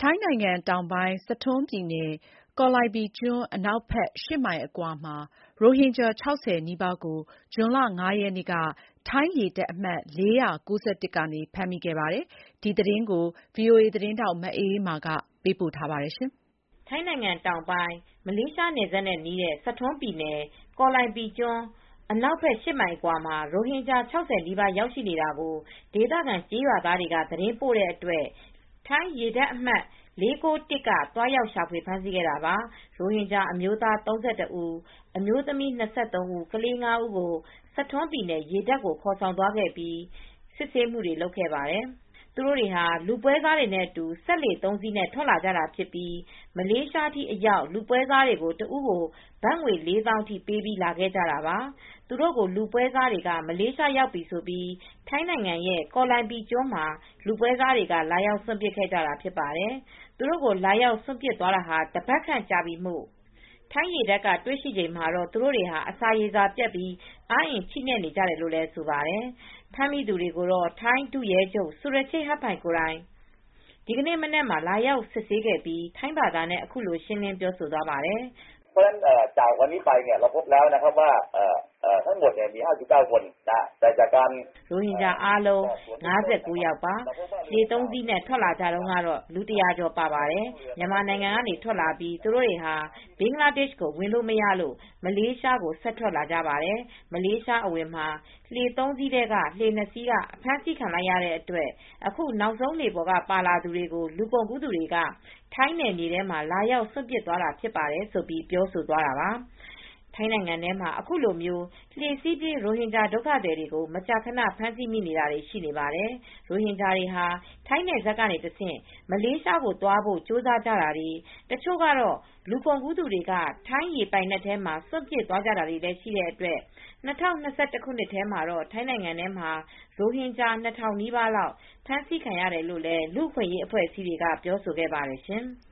ထိုင်းနိုင်ငံတောင်ပိုင်း စထွန်းပြည်နယ် ကော်လိုင်ဘီကျွန်း အနောက်ဘက် ၈ မိုင်အကွာမှာ ရိုဟင်ဂျာ ၆၀ နီးပါးကို ဇွန်လ ၅ ရက်နေ့က ထိုင်းရေတပ်အမှတ် ၄၉၁ ကနေ ဖမ်းမိခဲ့ပါတယ်။ ဒီသတင်းကို ဗွီအိုအေသတင်းထောက် မအေးအေးမာက သတင်းပေးပို့ထားပါတယ်။ ထိုင်းနိုင်ငံတောင်ပိုင်း မလေးရှားနယ်စပ်နဲ့နီးတဲ့ စထွန်းပြည်နယ် ကော်လိုင်ဘီကျွန်း အနောက်ဘက် ၈ မိုင်အကွာမှာ ရိုဟင်ဂျာ ၆၀ နီးပါး ရောက်ရှိနေတာကို ဒေသခံကျေးရွာသားတွေက သတင်းပို့တဲ့အတွက် ထိုင်းရေတပ်အမှတ် ၄၉၁ က သွားရောက်ရှာဖွေ ဖမ်းဆီးခဲ့တာပါ။ ရိုဟင်ဂျာအမျိုးသား ၃၁ ဦး အမျိုးသမီး ၂၃ ဦး ကလေး ၅ ဦးကို စထွန်းပြည်နယ် ရေတပ်ကို ခေါ်ဆောင်သွားခဲ့ပြီး စစ်ဆေးမှုတွေ လုပ်ခဲ့ပါတယ်။ သူတို့တွေဟာ လူပွဲစားတွေနဲ့အတူ စက်လှေ ၃ စီးနဲ့ ထွက်လာကြတာဖြစ်ပြီး မလေးရှားအထိအရောက် လူပွဲစားတွေကို တဦးကို ဘတ်ငွေ ၄၀,၀၀၀ ထိပေးပြီး လာခဲ့ကြတာပါ။ သူတို့ကို လူပွဲစားတွေက မလေးရှားရောက်ပြီဆိုပြီး ထိုင်းနိုင်ငံရဲ့ ကော်လိုင်ဘီကျွန်းမှာ လူပွဲစားတွေက လာရောက်စွန့်ပစ်ခဲ့ကြတာ ဖြစ်ပါတယ်။ သူတို့ကို လာရောက်စွန့်ပစ်သွားတာ တပတ်ခန့်ကြာပြီမို့ ထိုင်းရေတပ်က တွေ့ရှိချိန်မှာတော့ သူတို့တွေဟာ အစာရေစာပြတ်ပြီး အားအင်ချိနဲ့နေကြတယ်လို့လည်း ဆိုပါတယ်။ ဖမ်းမိသူတွေကိုတော့ ထိုင်း ဒုရဲချုပ် ဆူရချေ့ ဟတ်ဖိုင် ကိုယ်တိုင် ဒီနေ့မနက်မှာ လာရောက်စစ်ဆေးခဲ့ပြီး ထိုင်းဘာသာနဲ့ အခုလို ရှင်းလင်းပြောဆိုသွားပါတယ်။ "ရိုဟင်ဂျာအားလုံး ၅၉ ယောက်ပါ။ လှေ ၃ စီးနဲ့ ထွက်လာကြတုန်းကတော့ လူ ၁၀၀ ကျော်ပါပါတယ်။ မြန်မာနိုင်ငံကနေ ထွက်လာပြီး သူတို့တွေဟာ ဘင်္ဂလားဒေ့ရှ်ကို ဝင်လို့မရလို့ မလေးရှားကို ဆက်ထွက်လာကြပါတယ်။ မလေးရှားအဝင်မှာ လှေ ၃ စီးထဲက လှေ ၂ စီးက အဖမ်းဆီးခံလိုက်ရတဲ့အတွက် အခုနောက်ဆုံးလှေပေါ်က ပါလာသူတွေကို လူကုန်ကူးသူတွေက ထိုင်းနယ်မြေထဲမှာ လာရောက်စွန့်ပစ်သွားတာဖြစ်ပါတယ်။" ဆိုပြီး ပြောဆိုသွားတာပါ။ ထိုင်းနိုင်ငံထဲမှာ အခုလို လှေစီးပြေး ရိုဟင်ဂျာဒုက္ခသည်တွေကို မကြာခဏ ဖမ်းဆီးမိနေတာတွေ ရှိနေပါတယ်။ ရိုဟင်ဂျာတွေဟာ ထိုင်းနယ်စပ်ကတဆင့် မလေးရှားကိုသွားဖို့ ကြိုးစားကြတာတွေ တချို့ကတော့ လူကုန်ကူးသူတွေက ထိုင်းရေပိုင်နက်ထဲမှာ စွန့်ပစ်သွားကြတာတွေလည်း ရှိတဲ့အတွက် ၂၀၂၁ ခုနှစ်ထဲမှာတော့ ထိုင်းနိုင်ငံထဲမှာ ရိုဟင်ဂျာ ၂,၀၀၀ နီးပါးလောက် ဖမ်းဆီးခံရတယ်လို့လည်း လူ့အခွင့်အရေး အဖွဲ့အစည်းတွေက ပြောဆိုခဲ့ပါတယ်ရှင်။